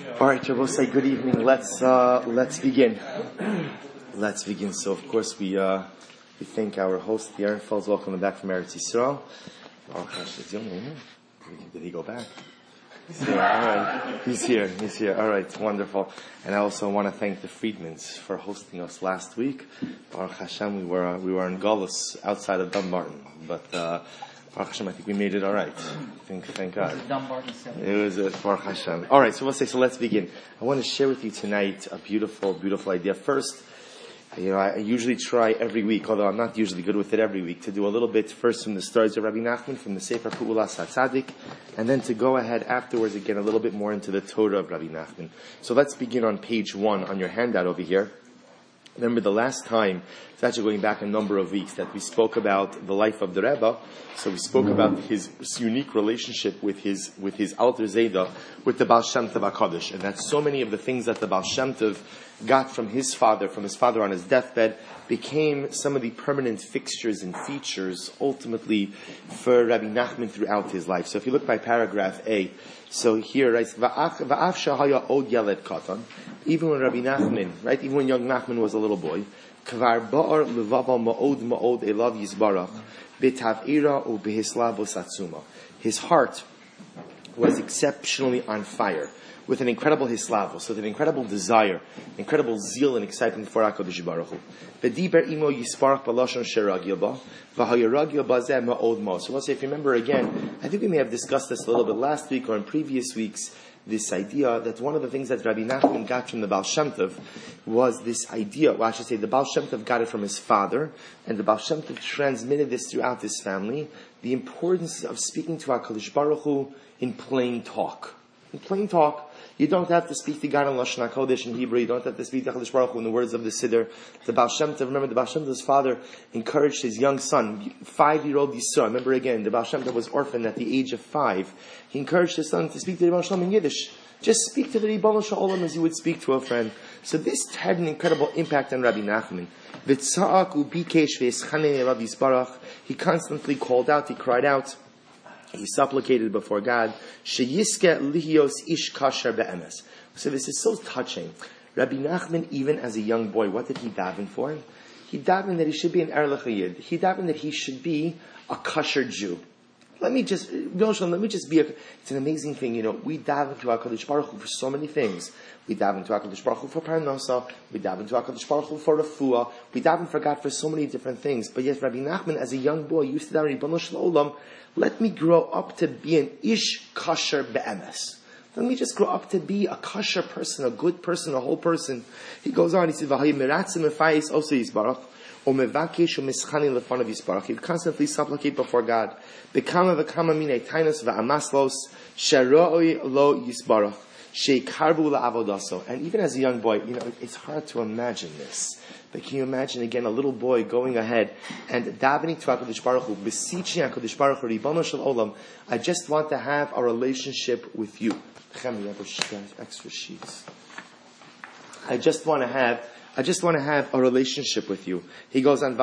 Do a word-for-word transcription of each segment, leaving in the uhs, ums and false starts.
All right, Shabbos, say good evening. Let's uh, let's begin. Let's begin. So, of course, we uh, we thank our host, the Ehrenfelds. Welcome back from Eretz Yisrael. Oh gosh, is Yom here? Did he go back? He's here. All right, he's here. He's here. All right, wonderful. And I also want to thank the Friedmans for hosting us last week. Baruch Hashem, we were uh, we were in Gullus outside of Dumbarton, but. Uh, Baruch Hashem, I think we made it all right. Thank, thank God. It was a Baruch Hashem. All right, so let's say, so let's begin. I want to share with you tonight a beautiful, beautiful idea. First, you know, I usually try every week, although I'm not usually good with it every week, to do a little bit first from the stories of Rabbi Nachman, from the Sefer Pu'ulas HaTzadik, and then to go ahead afterwards again a little bit more into the Torah of Rabbi Nachman. So let's begin on page one on your handout over here. Remember the last time, it's actually going back a number of weeks, that we spoke about the life of the Rebbe. So we spoke about his unique relationship with his with his Alter Zayda, with the Baal Shem Tov HaKadosh. And that so many of the things that the Baal Shem Tov got from his father, from his father on his deathbed, became some of the permanent fixtures and features, ultimately, for Rabbi Nachman throughout his life. So if you look by paragraph A, so here, right, Va'af shahaya od yaled katan, even when Rabbi Nachman, right, even when young Nachman was a little boy, kvar ba'ar levava ma'od ma'od elav yizbarach, betav'ira u behisla bosatsuma. His heart was exceptionally on fire, with an incredible hislavos, with an incredible desire, incredible zeal and excitement for HaKadosh Baruch Hu. V'diber imo yisparach b'lashon sheragil ba, v'hayaragil b'zeh ma'od ma. So let's say, if you remember again, I think we may have discussed this a little bit last week or in previous weeks, this idea that one of the things that Rabbi Nachman got from the Baal Shem Tov was this idea, well I should say the Baal Shem Tov got it from his father, and the Baal Shem Tov transmitted this throughout his family, the importance of speaking to HaKadosh Baruch Hu in plain talk. In plain talk. You don't have to speak to God in Lashon HaKodesh in Hebrew. You don't have to speak to HaKadosh Baruch Hu in the words of the Siddur. The Baal Shem Tov, remember, the Baal Shem Tov's father encouraged his young son, five-year-old Yisra. Remember again, the Baal Shem Tov was orphaned at the age of five. He encouraged his son to speak to the Rebbeinu Shalom in Yiddish. Just speak to the Rebbeinu Shalom as you would speak to a friend. So this had an incredible impact on Rabbi Nachman. He constantly called out, he cried out, he supplicated before God, Sheyiske lihios ish kasher be'emes. So this is so touching. Rabbi Nachman, even as a young boy, what did he daven for? He davened that he should be an Erlich Yid. He davened that he should be a kasher Jew. Let me just, let me just be a, it's an amazing thing, you know, we daven to HaKadosh Baruch Hu for so many things. We daven to HaKadosh Baruch Hu for Parnasa, we daven to HaKadosh Baruch Hu for Refuah, we daven for God for so many different things. But yet Rabbi Nachman, as a young boy, used to daven, Ribono Shel Olam, let me grow up to be an ish kasher be'emes. Let me just grow up to be a kasher person, a good person, a whole person. He goes on, he says, V'hayi meratzim efayis oso yisbarach, o mevakesh o mischani lefanav yisbarach. He would constantly supplicate before God. Bekama v'kama minei tainos v'amaslos, sheroi lo yisbarach, shekarvu la'avodaso. And even as a young boy, you know, it's hard to imagine this. But can you imagine again a little boy going ahead and davening to HaKadosh Baruch Hu, beseeching HaKadosh Baruch Hu, Ribono Shel Olam, I just want to have a relationship with you. Chem, you have extra sheets. I just want to have, I just want to have a relationship with you. He goes on,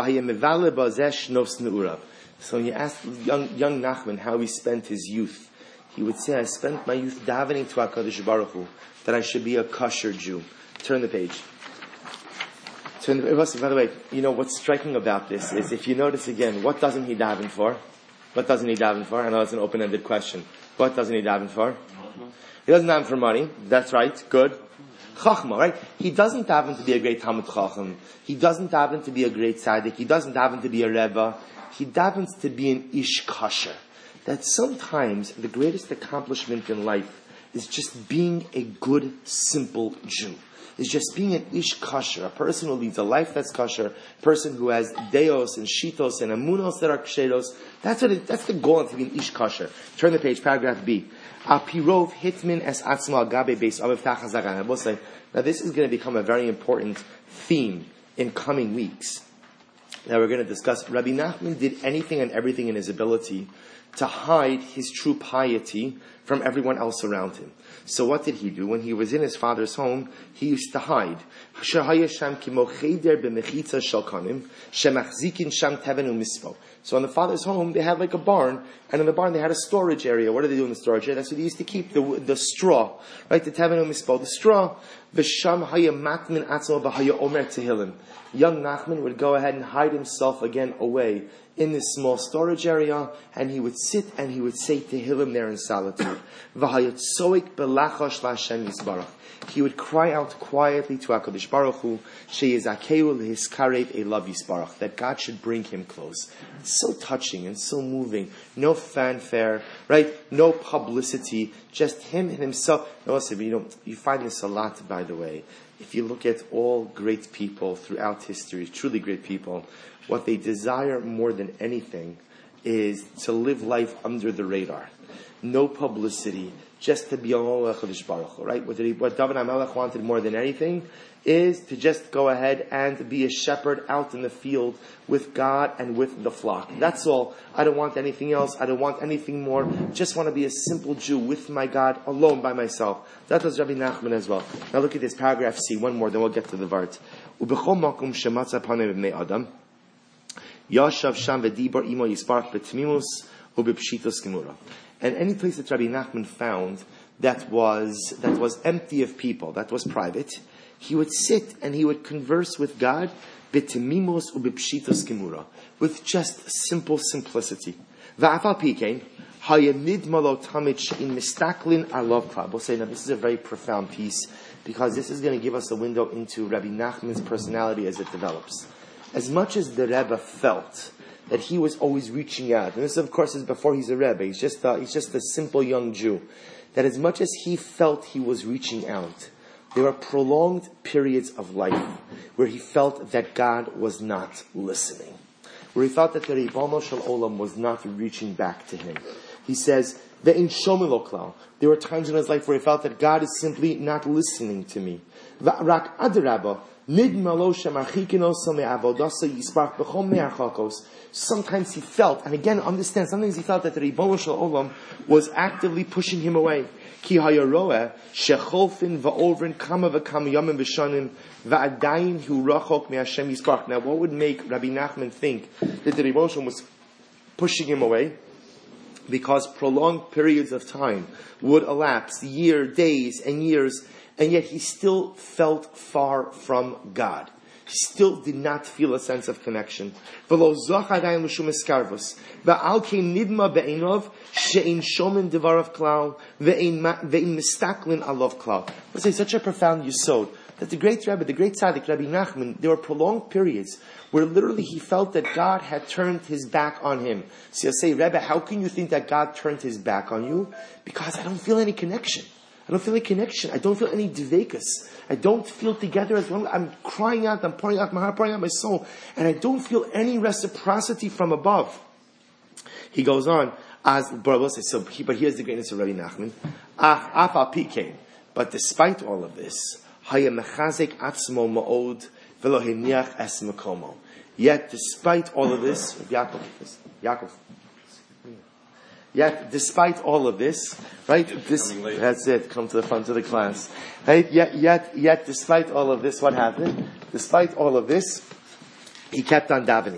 so when you ask young, young Nachman how he spent his youth, he would say, I spent my youth davening to HaKadosh Baruch Hu, that I should be a kasher Jew. Turn the page. Turn the, by the way, you know what's striking about this is, if you notice again, what doesn't he daven for? What doesn't he daven for? I know it's an open-ended question. What doesn't he daven for? He doesn't daven for money. That's right. Good. Chachma, right? He doesn't daven to be a great Talmud Chacham. He doesn't daven to be a great tzaddik. He doesn't daven to be a Rebbe. He davens to be an ish kasher. That sometimes the greatest accomplishment in life is just being a good, simple Jew. Is just being an ish kasher, a person who leads a life that's kasher, a person who has deos and shitos and amunos that are ksheros. That's what it, that's the goal to be an ish kasher. Turn the page, paragraph B. Apirov hitmin es atzma agabe beis aviv tachazagana. Now this is going to become a very important theme in coming weeks. Now we're going to discuss. Rabbi Nachman did anything and everything in his ability to hide his true piety from everyone else around him. So what did he do? When he was in his father's home, he used to hide. So on the father's home, they had like a barn, and in the barn they had a storage area. What did they do in the storage area? That's where they used to keep the the straw, right? The tevenu mispo, the straw. V'sham haya matmin atzmo v'haya omer tehillim. Young Nachman would go ahead and hide himself again away in this small storage area, and he would sit and he would say Tehillim there in solitude. V'hayotzoik belachosh la'Hashem Yisbarach. He would cry out quietly to HaKadosh Baruch Hu, she'yizakeu lehiskarev elav Yisbarach, that God should bring him close. It's so touching and so moving. No fanfare, right? No publicity. Just him and himself. No, listen, you know, you find this a lot, by the way. If you look at all great people throughout history, truly great people, what they desire more than anything is to live life under the radar. No publicity, just to be Allah Chodesh Baruch Hu, right? What, did he, what David HaMelech wanted more than anything is to just go ahead and be a shepherd out in the field with God and with the flock. That's all. I don't want anything else. I don't want anything more. Just want to be a simple Jew with my God, alone by myself. That was Rabbi Nachman as well. Now look at this paragraph C, one more, then we'll get to the Vart. Ubechol makom shematza panim b'nei Adam. Yashav Sham v'dibar imo yisparach b'tmimus u'b'pshitos gemura. And any place that Rabbi Nachman found that was that was empty of people, that was private, he would sit and he would converse with God b'tmimus u'b'pshitos gemura, with just simple simplicity. V'afal pikein hayanid malo tamid she'in mistaklin alav klal. We'll say now this is a very profound piece because this is going to give us a window into Rabbi Nachman's personality as it develops. As much as the Rebbe felt that he was always reaching out, and this of course is before he's a Rebbe, he's just a, he's just a simple young Jew, that as much as he felt he was reaching out, there were prolonged periods of life where he felt that God was not listening, where he felt that the Ribono Shel Olam was not reaching back to him. He says, Ve'in shomi lo klal. There were times in his life where he felt that God is simply not listening to me. Va'rak adrabah. Sometimes he felt, and again understand, sometimes he felt that the Ribono Shel Olam was actively pushing him away. Ki hayaroeh shecholfin va'ovrin kama v'kama yomim v'shanim va'adayin hu rachok me'Hashem Yisparach. Now, what would make Rabbi Nachman think that the Ribono Shel Olam was pushing him away? Because prolonged periods of time would elapse, year, days, and years. And yet he still felt far from God. He still did not feel a sense of connection. Let's say such a profound yesod that the great Rebbe, the great tzaddik, Rabbi Nachman, there were prolonged periods where literally he felt that God had turned his back on him. So you'll say, Rebbe, how can you think that God turned his back on you? Because I don't feel any connection. I don't feel any connection. I don't feel any dvekus. I don't feel together as one. I'm crying out. I'm pouring out my heart, pouring out my soul. And I don't feel any reciprocity from above. He goes on. As so, but here's the greatness of Rabbi Nachman. Afal pikein. But despite all of this, haya mechazik atzmo ma'od v'lo hiniach es mekomo. Yet, despite all of this, Yaakov, Yaakov. Yet, despite all of this, right? This, that's it. Come to the front of the class, right? Yet, yet, yet, despite all of this, what happened? Despite all of this, he kept on davening.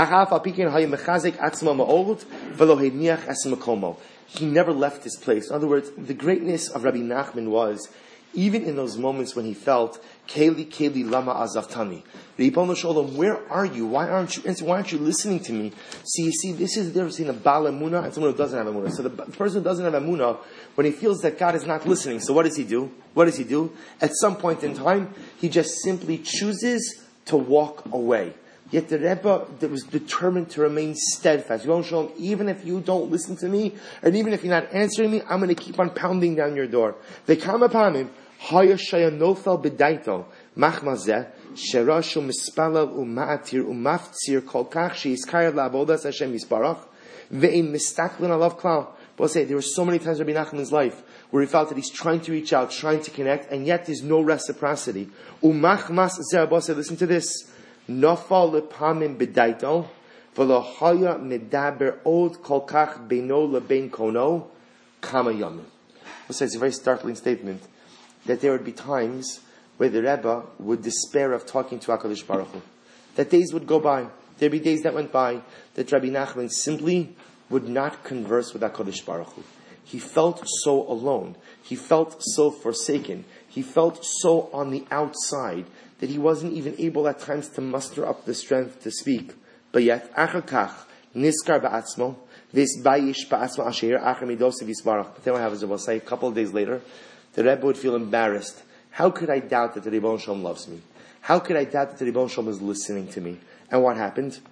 He never left his place. In other words, the greatness of Rabbi Nachman was, even in those moments when he felt, Keli, Keli, Lama Azavtani. Ribono Shel Olam, where are you? Why aren't you why aren't you listening to me? See, you see, this is the difference between a Baal Emunah and someone who doesn't have Emunah. So the person who doesn't have Emunah, when he feels that God is not listening, so what does he do? What does he do? At some point in time, he just simply chooses to walk away. Yet the Rebbe that was determined to remain steadfast. Ribono Shel Olam, even if you don't listen to me, and even if you're not answering me, I'm going to keep on pounding down your door. They come upon him. Haya shaya nofel b'daito machmazeh sherashu mispalav u'ma'atir u'maftzir kol kach she'izkar la'avodas Hashem Yisparach ve'im mistaklin alav klal. But I'll say there were so many times in Rabbi Nachman's life where he felt that he's trying to reach out, trying to connect, and yet there's no reciprocity. U'machmas zeh, listen to this. Nofal lepamim b'daito v'lo haya medaber od kol kach beino lebein kono kama yamin. It's a very startling statement that there would be times where the Rebbe would despair of talking to HaKadosh Baruch Hu. That days would go by. There'd be days that went by that Rabbi Nachman simply would not converse with HaKadosh Baruch Hu. He felt so alone. He felt so forsaken. He felt so on the outside that he wasn't even able at times to muster up the strength to speak. But yet, achar kach, niskar ba'atzmo, v'isbayish ba'atzmo asher achar midosav yisbarach. But then what happens, we'll say a couple of days later, the Rebbe would feel embarrassed. How could I doubt that the Ribbon Shalom loves me? How could I doubt that the Ribbon Shalom is listening to me? And what happened?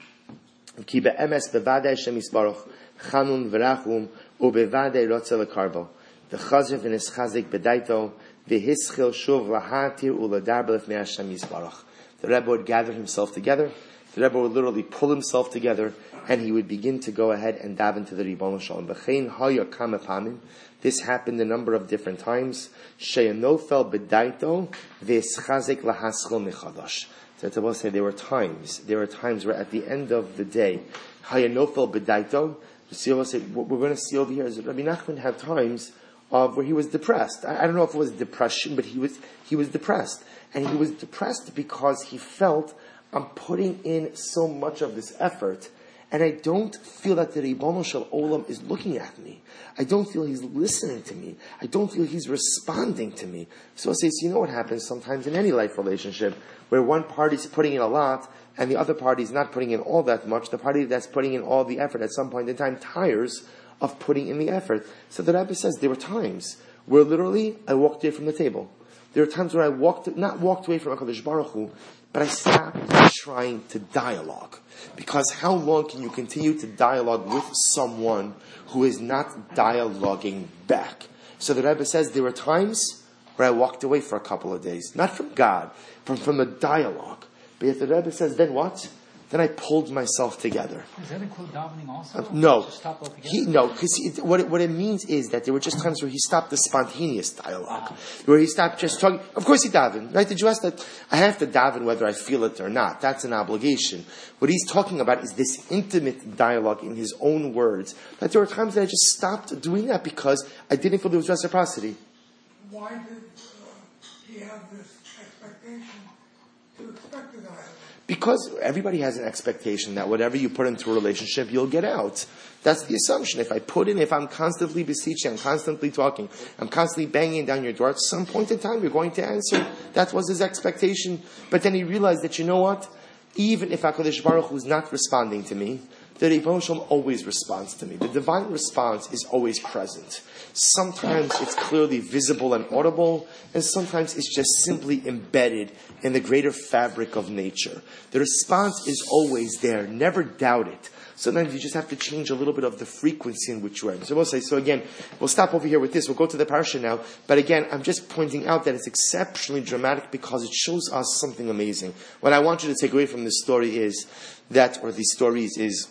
Ki be'emes bevadei Hashem yisbarach, chanun v'rachum, ubevadei rotze lekarbo. The chazer v'nischazik bedaito, v'hischil shuv lahatir uladar b'lefnei Hashem yisbarach. The Rebbe would gather himself together. The Rebbe would literally pull himself together, and he would begin to go ahead and daven to the Ribbon Shalom. V'chein haya kama pamim. This happened a number of different times. Sheyanofel bedaito v'eschazek lahaschil mechadash. So I will say there were times, there were times where at the end of the day, Hayanofel bedaito. The say what we're going to see over here is that Rabbi Nachman had times of where he was depressed. I, I don't know if it was depression, but he was he was depressed, and he was depressed because he felt, I'm putting in so much of this effort, and I don't feel that the Ribono Shel Olam is looking at me. I don't feel he's listening to me. I don't feel he's responding to me. So I say, so you know what happens sometimes in any life relationship, where one party's putting in a lot, and the other party's not putting in all that much. The party that's putting in all the effort at some point in time tires of putting in the effort. So the Rebbe says there were times where literally I walked away from the table. There are times where I walked, not walked away from HaKadosh Baruch Hu, but I stopped trying to dialogue. Because how long can you continue to dialogue with someone who is not dialoguing back? So the Rebbe says there were times where I walked away for a couple of days. Not from God, from, from the dialogue. But yet the Rebbe says, then what? Then I pulled myself together. Does that include davening also? Uh, no. Stop altogether? He, no, because what it, what it means is that there were just times where he stopped the spontaneous dialogue. Where he stopped just talking. Of course he davened, right? Did you ask that? I have to daven whether I feel it or not. That's an obligation. What he's talking about is this intimate dialogue in his own words. That there were times that I just stopped doing that because I didn't feel there was reciprocity. Why did uh, he have this expectation to expect the dialogue? Because everybody has an expectation that whatever you put into a relationship, you'll get out. That's the assumption. If I put in, if I'm constantly beseeching, I'm constantly talking, I'm constantly banging down your door, at some point in time you're going to answer. That was his expectation. But then he realized that, you know what? Even if HaKadosh Baruch Hu is not responding to me, the Ribono Shel Olam always responds to me. The divine response is always present. Sometimes it's clearly visible and audible, and sometimes it's just simply embedded in the greater fabric of nature. The response is always there. Never doubt it. Sometimes you just have to change a little bit of the frequency in which you are. So we'll say, so again, we'll stop over here with this. We'll go to the parsha now. But again, I'm just pointing out that it's exceptionally dramatic because it shows us something amazing. What I want you to take away from this story is that, or these stories is,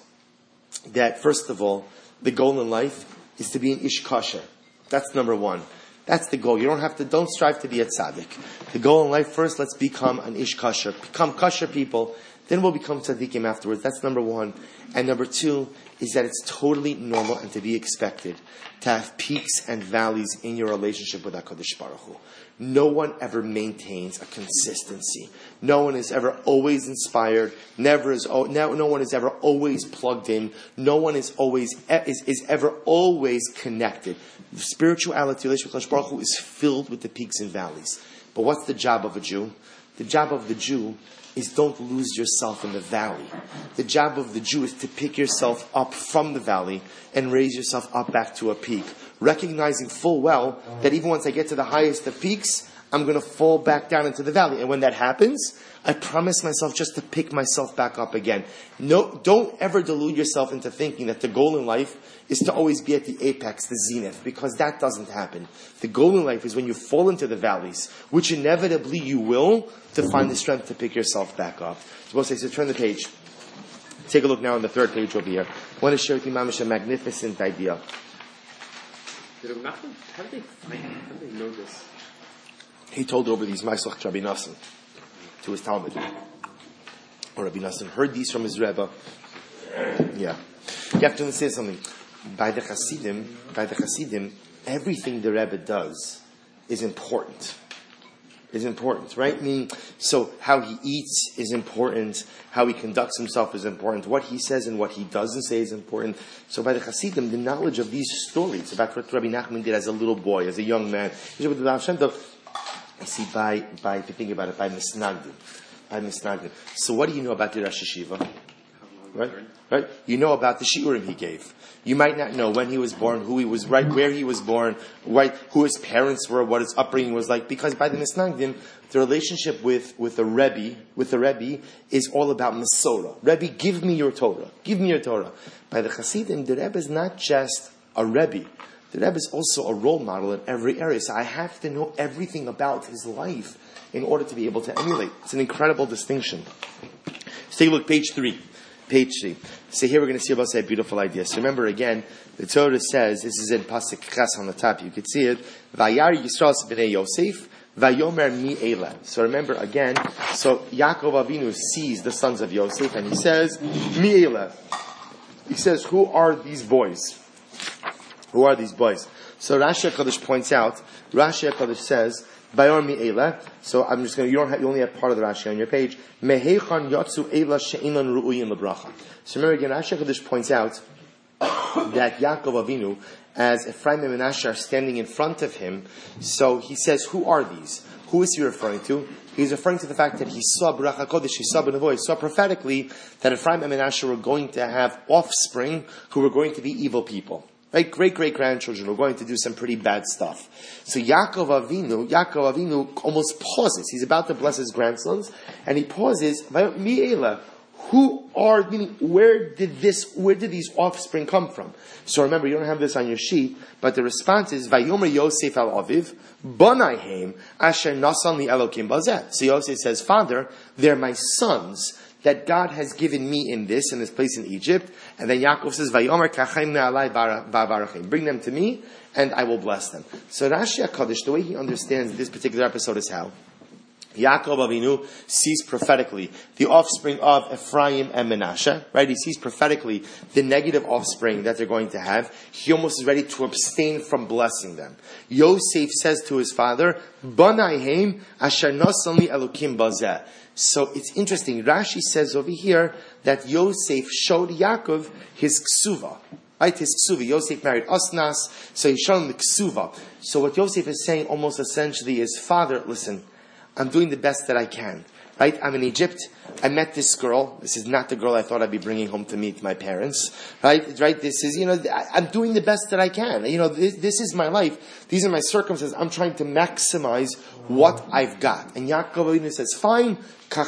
that first of all, the goal in life is to be an ish kosher. That's number one. That's the goal. You don't have to, don't strive to be a tzaddik. The goal in life, first, let's become an ish kosher. Become kosher people. Then we'll become tzaddikim afterwards. That's number one. And number two is that it's totally normal and to be expected to have peaks and valleys in your relationship with HaKadosh Baruch Hu. No one ever maintains a consistency. No one is ever always inspired. Never is. No, no one is ever always plugged in. No one is always is, is ever always connected. Spirituality, relationship with HaKadosh Baruch Hu, is filled with the peaks and valleys. But what's the job of a Jew? The job of the Jew is don't lose yourself in the valley. The job of the Jew is to pick yourself up from the valley and raise yourself up back to a peak. Recognizing full well that even once I get to the highest of peaks, I'm going to fall back down into the valley. And when that happens, I promise myself just to pick myself back up again. No, don't ever delude yourself into thinking that the goal in life is to always be at the apex, the zenith, because that doesn't happen. The goal in life is when you fall into the valleys, which inevitably you will, to find the strength to pick yourself back up. So we'll say, so turn the page. Take a look now on the third page over here. I want to share with you, Mamish, a magnificent idea. How did they find it? How did they know this? He told over these Maislach to Rabbi Nassim, to his Talmud. Or Rabbi Nassim heard these from his Rebbe. Yeah. You have to understand something. by the Hasidim, by the Hasidim, everything the Rebbe does is important. Is important, right? I mean, so how he eats is important, how he conducts himself is important, what he says and what he doesn't say is important. So by the Hasidim, the knowledge of these stories about what Rabbi Nachman did as a little boy, as a young man, I see by, by, if you think about it, by Misnagdim. By Misnagdim. So what do you know about the Rosh Hashiva? Right? Right? You know about the shiurim he gave. You might not know when he was born, who he was, right, where he was born, right, who his parents were, what his upbringing was like, because by the Misnagdim, the relationship with, with the Rebbe, with the Rebbe, is all about Masorah. Rebbe, give me your Torah. Give me your Torah. By the Hasidim, the Rebbe is not just a Rebbe. The Rebbe is also a role model in every area. So I have to know everything about his life in order to be able to emulate. It's an incredible distinction. Let's take a look, page three. Page three. So here we're going to see about a beautiful idea. So remember again, the Torah says, this is in Pasuk Ches on the top, you can see it, Vayar Yisrael b'nei Yosef, Vayomer mi Eila. So remember again, so Yaakov Avinu sees the sons of Yosef and he says, mi Eila. He says, who are these boys? Who are these boys? So Rashi HaKadosh points out, Rashi HaKadosh says, Bayor mi Eila. So I'm just going to, you don't have, you only have part of the Rashi on your page. Mehechan yatsu Eila she'inan ru'uyin lebracha. So remember again, Rashi HaKadosh points out that Yaakov Avinu, as Ephraim and Menashe are standing in front of him, so he says, who are these? Who is he referring to? He's referring to the fact that he saw B'rach HaKodesh, he saw B'nevoah, he saw prophetically that Ephraim and Menashe were going to have offspring who were going to be evil people. Right? Great, great grandchildren were going to do some pretty bad stuff. So Yaakov Avinu, Yaakov Avinu almost pauses. He's about to bless his grandsons, and he pauses. Mi'ela, who are? Meaning, where did this? Where did these offspring come from? So remember, you don't have this on your sheet, but the response is Vayomer Yosef al Aviv, Banayhem Asher Nasan li Elokim Bazeh. So Yosef says, Father, they're my sons that God has given me in this, in this place in Egypt. And then Yaakov says, Vayomer kachem ne'alai ba'varachim. Bring them to me, and I will bless them. So Rashi HaKadosh, the way he understands this particular episode is how Yaakov Avinu sees prophetically the offspring of Ephraim and Menashe, right? He sees prophetically the negative offspring that they're going to have. He almost is ready to abstain from blessing them. Yosef says to his father, Banayhem asher nasan li Elokim bazeh. So it's interesting. Rashi says over here that Yosef showed Yaakov his ksuva. Right? His ksuva. Yosef married Osnas, so he showed him the ksuva. So what Yosef is saying almost essentially is, Father, listen, I'm doing the best that I can. Right? I'm in Egypt. I met this girl. This is not the girl I thought I'd be bringing home to meet my parents. Right? Right? This is, you know, I'm doing the best that I can. You know, this, this is my life. These are my circumstances. I'm trying to maximize what I've got. And Yaakov Avinu says, fine.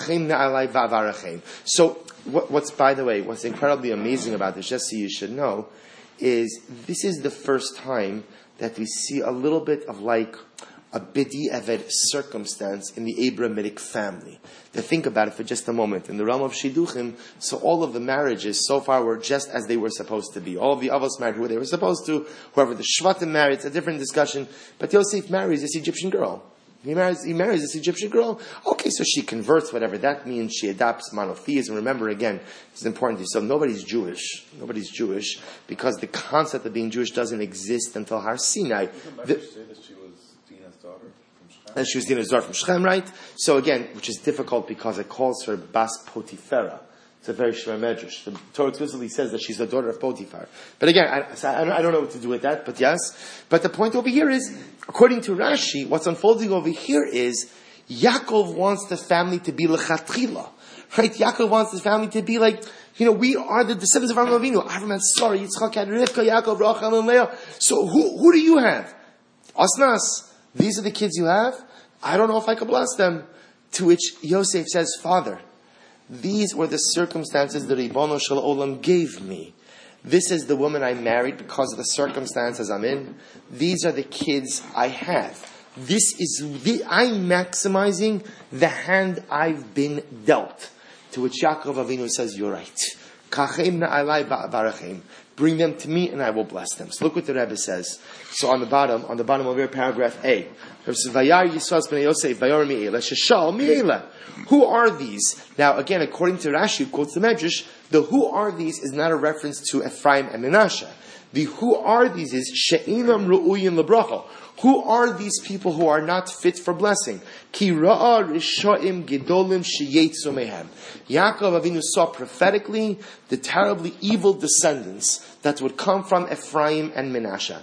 So, what, what's, by the way, what's incredibly amazing about this, just so you should know, is this is the first time that we see a little bit of like a b'di'evet circumstance in the Abrahamic family. To think about it for just a moment. In the realm of Shidduchim, so all of the marriages so far were just as they were supposed to be. All of the Avos married who they were supposed to. Whoever the Shvatim married, it's a different discussion. But Yosef marries this Egyptian girl. He marries, he marries this Egyptian girl. Okay, so she converts, whatever that means. She adopts monotheism. Remember, again, it's important to yourself, nobody's Jewish. Nobody's Jewish because the concept of being Jewish doesn't exist until Har Sinai. The, and she was Dina's daughter from Shechem, right? So again, which is difficult because it calls her Bas Potifera. It's a very shver medrash. The Torah explicitly says that she's the daughter of Potiphar. But again, I, so I, don't, I don't know what to do with that, but yes. But the point over here is, according to Rashi, what's unfolding over here is, Yaakov wants the family to be lechatchila. Right? Yaakov wants the family to be like, you know, we are the descendants of Avraham Avinu. Avraham had Sarah, Yitzchak had Rivka, Yaakov, Rachel, and Leah. So who, who do you have? Osnas. These are the kids you have? I don't know if I could bless them. To which Yosef says, Father, these were the circumstances the Ribono Shel Olam gave me. This is the woman I married because of the circumstances I'm in. These are the kids I have. This is the, I'm maximizing the hand I've been dealt. To which Yaakov Avinu says, you're right. Kachem na'alai barachem. Bring them to me and I will bless them. So look what the Rebbe says. So on the bottom, on the bottom of your paragraph A, it says, Vayar Yisrael b'nei Yosef, Vayar mi'ela, Sheshal mi'ela. Who are these? Now again, according to Rashi, who quotes the Medrash, the who are these is not a reference to Ephraim and Menashe. The who are these is she'inam ru'uyin lebracha. Who are these people who are not fit for blessing? Ki ra'a rishoim gedolim sheyetzu mehem. Yaakov Avinu saw prophetically the terribly evil descendants that would come from Ephraim and Menashe.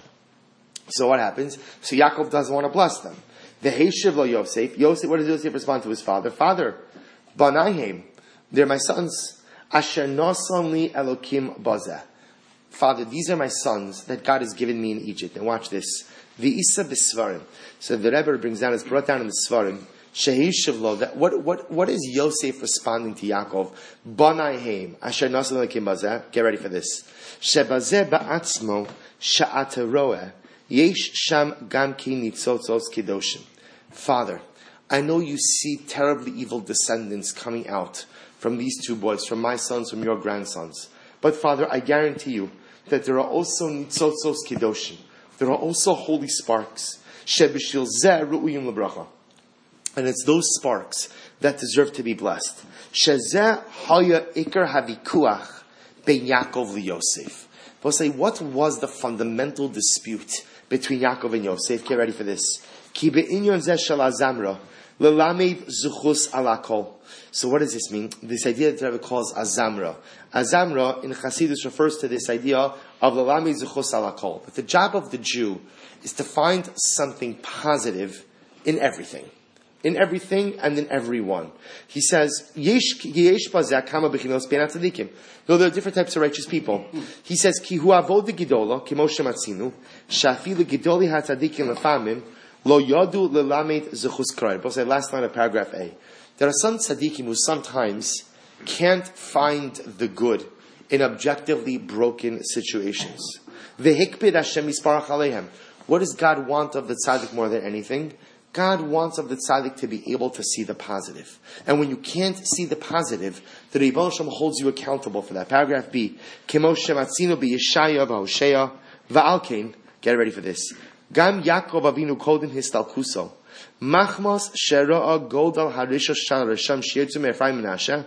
So what happens? So Yaakov doesn't want to bless them. The Heishiv lo Yosef. Yosef, what does Yosef respond to his father? Father, Banayim, they're my sons. Asher nosan li Elokim bazeh. Father, these are my sons that God has given me in Egypt. And watch this. V'isa b'svarim. So the Rebbe brings down, it's brought down in the Svarim. Shehishiv lo. That what what what is Yosef responding to Yaakov? Banayim, Asher nosan li Elokim bazeh. Get ready for this. Shebazeh ba'atzmo sha'ateroeh. Yesh sham gam ki nitzotzos kedoshim. Father, I know you see terribly evil descendants coming out from these two boys, from my sons, from your grandsons. But Father, I guarantee you that there are also nitzotzos kedoshim. There are also holy sparks. Shebishil zeh ru'uyim lebracha. And it's those sparks that deserve to be blessed. Shezeh haya ikar havikuach ben Yaakov liYosef. We'll say, what was the fundamental dispute between Yaakov and Yosef? Get ready for this. Ki be'inyon zeh shel azamra lelamed zuchus alakol. So what does this mean? This idea that the Rebbe calls azamra. Azamra in Chassidus refers to this idea of lelamed zuchus alakol. But the job of the Jew is to find something positive in everything. In everything and in everyone. He says, Yesh yesh bazeh kama bechinos ben tzadikim. No, there are different types of righteous people. He says, Ki hu avod gedola, ki Moshe matzinu, shafilu gedoli hatzadikim lefamim, lo yadu lelamed zechus krai. Both say last line of paragraph A. There are some tzadikim who sometimes can't find the good in objectively broken situations. Vehikpid Hashem yisparach aleihem. What does God want of the tzaddik more than anything? God wants of the tzaddik to be able to see the positive. And when you can't see the positive, the Rebbe Shem holds you accountable for that. Paragraph B. Kemoshe matzinu bi Yeshaya v'Hosea v'Alkein. Get ready for this. Gam Yaakov Avinu kodin histalkuso. Machmos shera'a godal harisha shal resham shietzu me'Ephraim Menashe.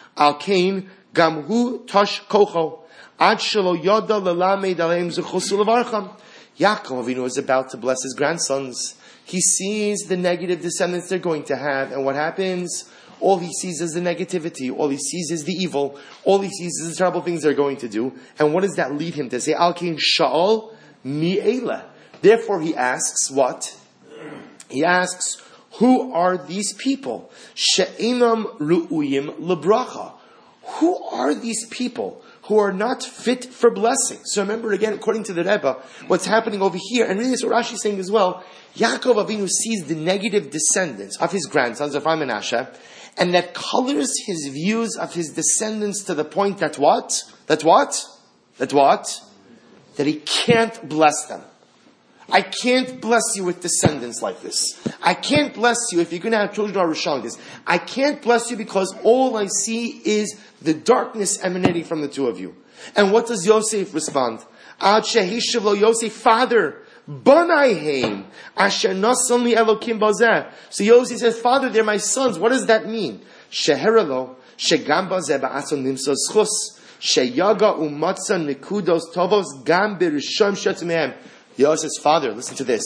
Alkein gam hu tosh kocho. Ad shelo yoda lelamed aleim zechusu levarcham. Yaakov Avinu is about to bless his grandsons. He sees the negative descendants they're going to have, and what happens? All he sees is the negativity. All he sees is the evil. All he sees is the terrible things they're going to do. And what does that lead him to say? Alkein sha'ol mi'ela. Therefore he asks what? He asks, who are these people? She'inam ru'uyim lebracha. Who are these people who are not fit for blessing? So remember again, according to the Rebbe, what's happening over here, and really that's what Rashi is saying as well, Yaakov Avinu sees the negative descendants of his grandsons, Ephraim and Menashe, and that colors his views of his descendants to the point that what? That what? That what? That he can't bless them. I can't bless you with descendants like this. I can't bless you if you're going to have children or Rishon like this. I can't bless you because all I see is the darkness emanating from the two of you. And what does Yosef respond? Ad shehishav lo Yosef, Father, Banayim, Asher nasan li Elokim bazeh. So Yosef says, Father, they're my sons. What does that mean? Sheheralo, shegam bazeh ba'ason nimsos chus, sheyaga umatza nikudos tovos gam birisham shetzmehem. Yosef says, Father, listen to this.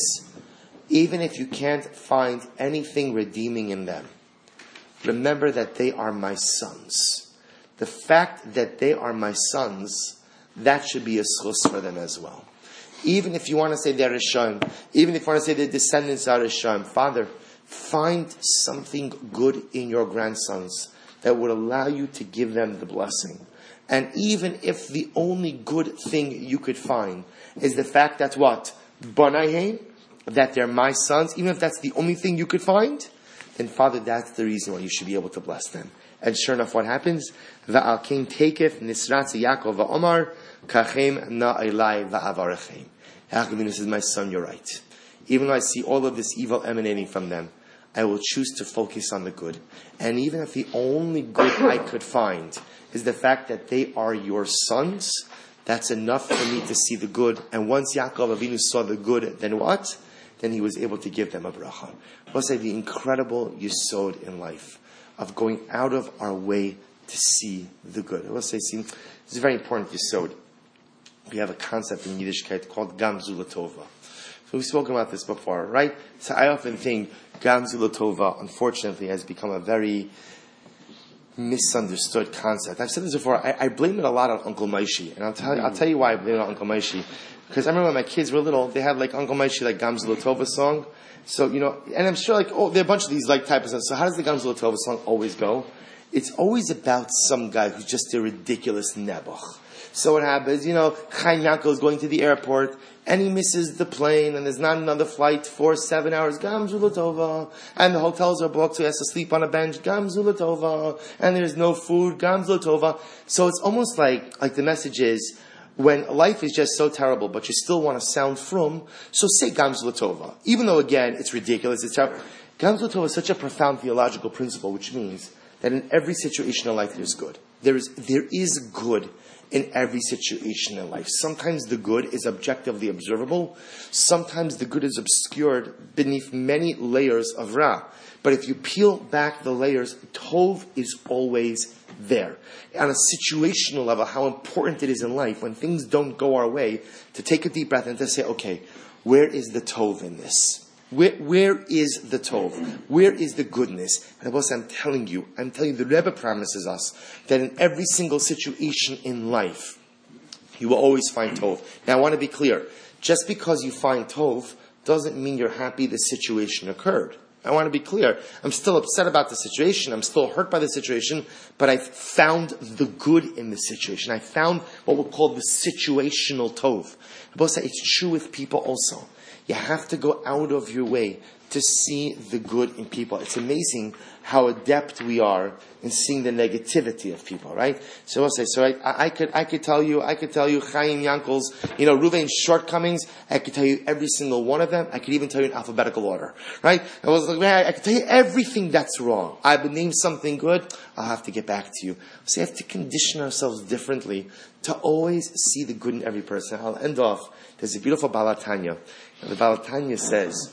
Even if you can't find anything redeeming in them, remember that they are my sons. The fact that they are my sons, that should be a schus for them as well. Even if you want to say they're Rishon, even if you want to say their descendants are Rishon, Father, find something good in your grandsons that would allow you to give them the blessing. And even if the only good thing you could find is the fact that what? Banayim, that they're my sons, even if that's the only thing you could find, then Father, that's the reason why you should be able to bless them. And sure enough, what happens? Va'al king taketh nisrat Yaakov va'omar kachem na elai va'avarachem. Yaakov says, my son, you're right. Even though I see all of this evil emanating from them, I will choose to focus on the good. And even if the only good I could find is the fact that they are your sons, that's enough for me to see the good. And once Yaakov Avinu saw the good, then what? Then he was able to give them a bracha. We'll say the incredible yesod in life of going out of our way to see the good. I will say, see, this is a very important yesod. we have a concept in Yiddishkeit called Gamzu Latova. So we've spoken about this before, right? So I often think Gamzu Latova, unfortunately, has become a very misunderstood concept. I've said this before. I, I blame it a lot on Uncle Maishi, and I'll tell you, I'll tell you why I blame it on Uncle Maishi. Because I remember when my kids were little, they had like Uncle Maishi, like Gamzu Latova song. So, you know, and I'm sure like, oh, there are a bunch of these like type of songs. So how does the Gamzu Latova song always go? It's always about some guy who's just a ridiculous nebuch. So what happens, you know, Chaim Yankel is going to the airport, and he misses the plane, and there's not another flight for seven hours, Gamzu Latova, and the hotels are booked, so he has to sleep on a bench, Gamzu Latova, and there's no food, Gamzu Latova. So it's almost like, like the message is, when life is just so terrible, but you still want to sound frum, so say Gamzu Latova. Even though, again, it's ridiculous, it's terrible. Gamzu Latova is such a profound theological principle, which means that in every situation in life there's good. There is, there is good in every situation in life. Sometimes the good is objectively observable. Sometimes the good is obscured beneath many layers of Ra. But if you peel back the layers, Tov is always there. On a situational level, how important it is in life when things don't go our way, to take a deep breath and to say, okay, where is the Tov in this? Where, where is the Tov? Where is the goodness? And Abbas, I'm telling you, I'm telling you, the Rebbe promises us that in every single situation in life, you will always find Tov. Now, I want to be clear. Just because you find Tov doesn't mean you're happy the situation occurred. I want to be clear. I'm still upset about the situation. I'm still hurt by the situation, but I found the good in the situation. I found what we call the situational Tov. Abbas, it's true with people also. You have to go out of your way to see the good in people. It's amazing how adept we are in seeing the negativity of people, right? So I'll say, so I, I could, I could tell you, I could tell you Chaim Yankel's, you know, Ruvain's shortcomings. I could tell you every single one of them. I could even tell you in alphabetical order, right? I was like, man, I could tell you everything that's wrong. I would name something good. I'll have to get back to you. So we have to condition ourselves differently to always see the good in every person. I'll end off. There's a beautiful Baal HaTanya. And the Baal HaTanya says,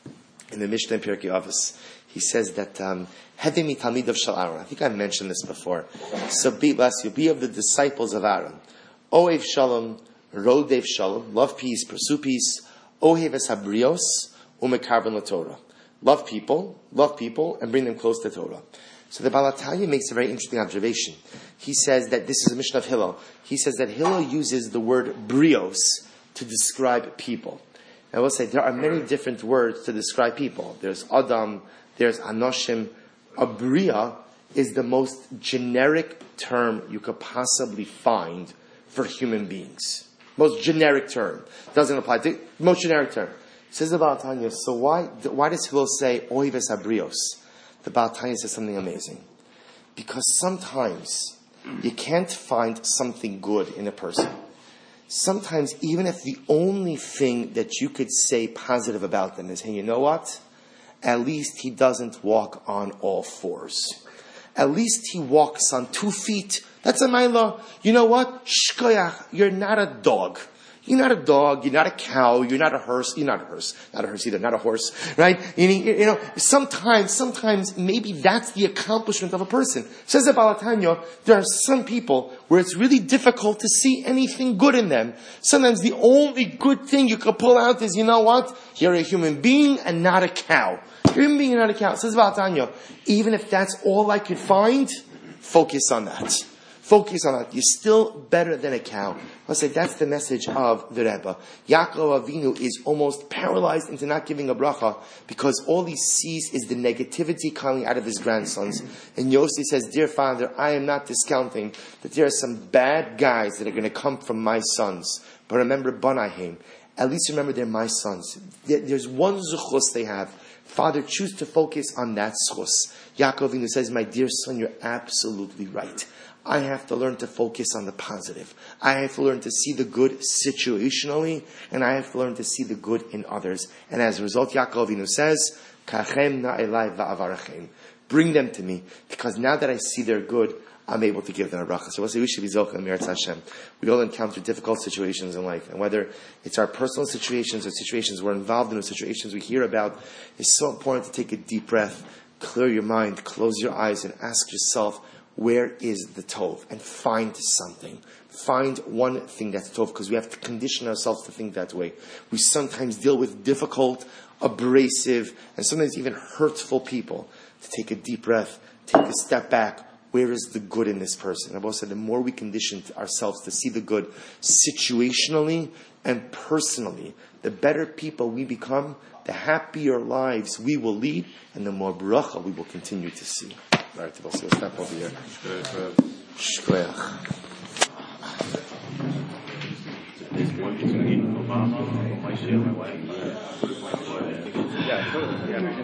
in the Mishnah in Pirkei Avos, he says that um, Hedemi Talmidav Shel Aaron. I think I mentioned this before. So be, bless you, be of the disciples of Aaron. Ohev Shalom, Rodev Shalom, love peace, pursue peace. Ohev es habrios, umekarven laTorah. Love people, love people, and bring them close to Torah. So the Baal HaTanya makes a very interesting observation. He says that this is a Mishnah of Hillel. He says that Hillel uses the word brios to describe people. I will say there are many different words to describe people. There's Adam, there's Anoshim. A Bria is the most generic term you could possibly find for human beings. Most generic term. Doesn't apply to most generic term. Says the Baal HaTanya, so why why does Hillel say Oives Abrios? The Baal HaTanya says something amazing. Because sometimes you can't find something good in a person. Sometimes, even if the only thing that you could say positive about them is, hey, you know what? At least he doesn't walk on all fours. At least he walks on two feet. That's a maila. You know what? Shkoyach, you're not a dog. You're not a dog, you're not a cow, you're not a hearse, you're not a hearse, not a hearse either, not a horse, right? You, you know, sometimes, sometimes maybe that's the accomplishment of a person. Says the Baal HaTanya, there are some people where it's really difficult to see anything good in them. Sometimes the only good thing you could pull out is, you know what? You're a human being and not a cow. You're a human being and not a cow. Says the Baal HaTanya, even if that's all I could find, focus on that. Focus on that. You're still better than a cow. I'll say that's the message of the Rebbe. Yaakov Avinu is almost paralyzed into not giving a bracha because all he sees is the negativity coming out of his grandsons. And Yossi says, dear father, I am not discounting that there are some bad guys that are going to come from my sons. But remember, Banahim, at least remember they're my sons. There's one zuchus they have. Father, choose to focus on that zuchus. Yaakov Avinu says, my dear son, you're absolutely right. I have to learn to focus on the positive. I have to learn to see the good situationally, and I have to learn to see the good in others. And as a result, Yaakov Avinu says, Kachem na'elai va'avarachem. Bring them to me, because now that I see their good, I'm able to give them a bracha. So we'll say we should be zocheh in Meretz Hashem. We all encounter difficult situations in life, and whether it's our personal situations or situations we're involved in or situations we hear about, it's so important to take a deep breath, clear your mind, close your eyes, and ask yourself, where is the tov? And find something. Find one thing that's tov, because we have to condition ourselves to think that way. We sometimes deal with difficult, abrasive, and sometimes even hurtful people. To take a deep breath, take a step back. Where is the good in this person? Rabbi said the more we condition ourselves to see the good situationally and personally, the better people we become, the happier lives we will lead, and the more bracha we will continue to see. All right, we'll step over here. Shkoyach. Yeah, totally. Yeah.